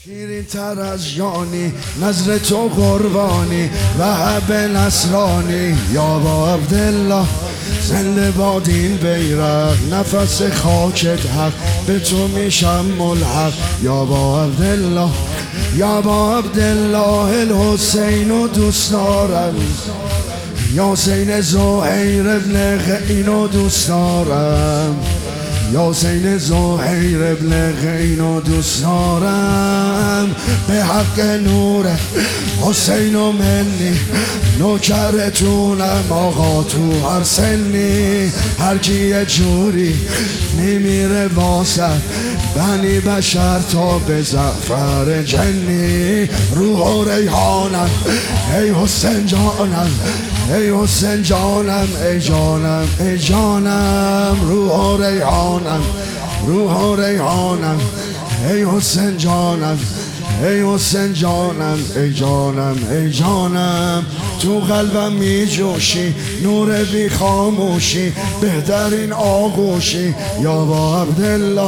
شیرین تر از جانی نظر تو قربانی وهب نصرانی یا با عبدالله زنده باد این بیرق نفس خاکت حق به تو میشم ملحق یا با عبدالله یا با عبدالله الحسین و دوست دارم یا حسین زهیر ابن غین و دوست دارم یا حسین زهیر ابن غین و دوست دارم به حق نور حسین و منی نوکرتونم آقا تو هر سنی هر کی یه جوری میمیره واسه بنی بشر تا به زعفر جنی روح و ریحانم ای حسین جانم ای حسین جانم ای جانم ای جانم روح و ریحانم روح و ریحانم ای حسین جانم ای حسین جانم ای جانم ای جانم تو قلبم می جوشی نور بی خاموشی بهترین آغوشی یا با عبدالله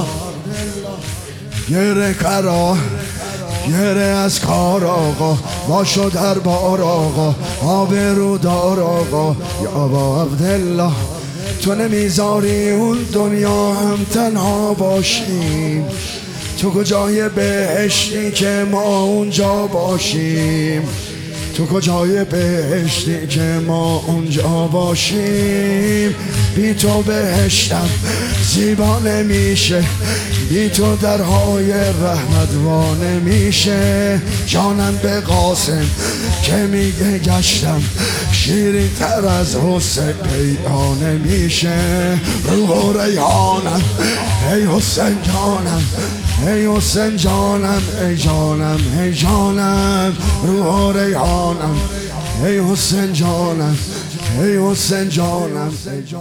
گره کرا گره از کار آقا باشو در بار آقا آبرو دار آقا یا با عبدالله تو نمیذاری اون دنیا هم تنها باشیم تو کجای بهشتی که ما اونجا باشیم تو کجای بهشتی که ما اونجا باشیم بی تو بهشتم زیبا نمیشه بی تو درهای رحمت وا نمیشه جانم به قاسم که میگه گشتم شیرین تر از حسین پیدا نمیشه روح و ریحانم ای حسین جانم ای حسین جانم ای جانم ای جانم روح و ریحانم ای حسین جانم ای حسین جانم